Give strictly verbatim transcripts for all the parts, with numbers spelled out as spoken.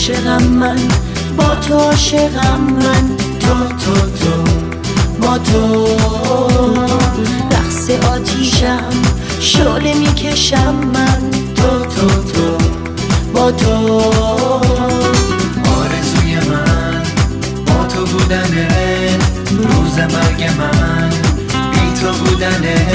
عاشقم من، با تو عاشقم من، تو تو تو با تو رقص آتیشم، شعله میکشم من، تو تو تو با تو. آرزوی من با تو بودنه، روز مرگ من بی تو بودنه.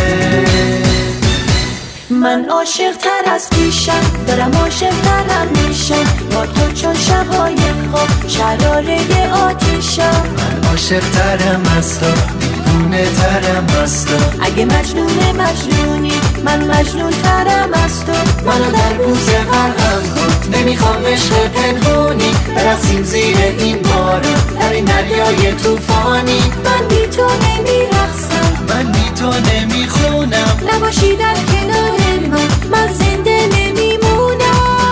من عاشق تر از پیشم، دارم عاشق ترم میشم، با تو چون شبای خواب شراره آتیشم. من عاشق ترم از تو، دیوونه ترم از تو. اگه مجنون مجنونی من مجنون ترم از تو. منو در بوسه غرقم کن، نمیخوام عشق پنهونی، برسیم زیر این بارون در این دریای طوفانی. من بی تو نمیرقصم، من بی تو نمیخونم، نباشی در کنار من من زنده نمیمونم.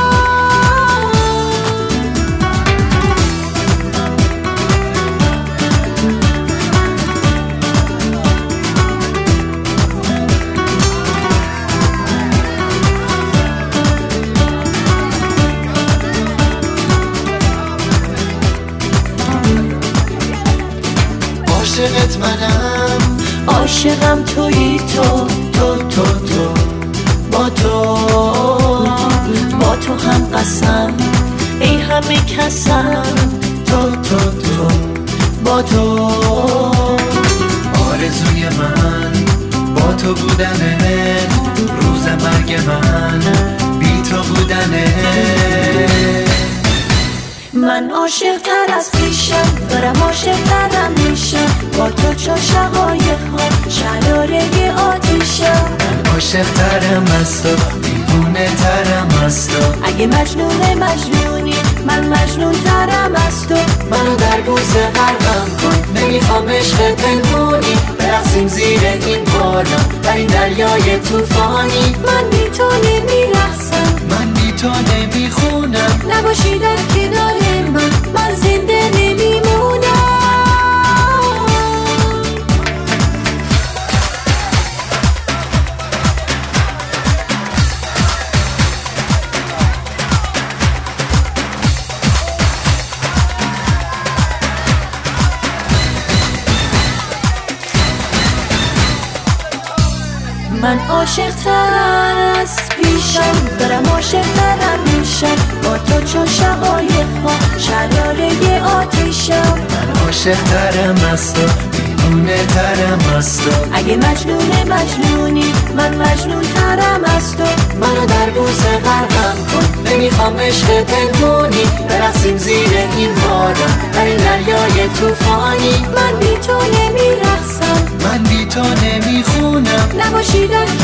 عاشقت منم، عاشقم تویی تو، تو تو تو با تو، با تو هم قسم ای همه کسم، تو تو تو با تو. آرزوی من با تو بودنه، روز مرگ من بی تو بودنه. من عاشق تر از پیشم، دارم عاشق ترم میشم، با تو چون شقایق ها شراره آتیشم. من عاشق ترم از تو، دیوونه ترم از تو. اگه مجنون مجنونی من مجنون ترم از تو. منو در بوسه غرقم کن، نمیخوام عشق پنهونی، برقصیم زیر این بارون در این دریای طوفانی. من بی تو نمیرقصم، من بی تو نمیخونم، نباشی در کنار من من زنده نمیمونم. من عاشق تر از پیشم، دارم عاشق ترم میشم، با تو چون شقایق ها شراره آتیشم. من عاشق ترم از تو، دیوونه ترم از تو. اگه مجنون مجنونی من مجنون ترم از تو. منو در بوسه غرقم کن، نمیخوام عشق پنهونی، برقصیم زیر این بارون در این دریای طوفانی. من بی تو نمیرقصم، من بی تو نمیخونم، نباشی در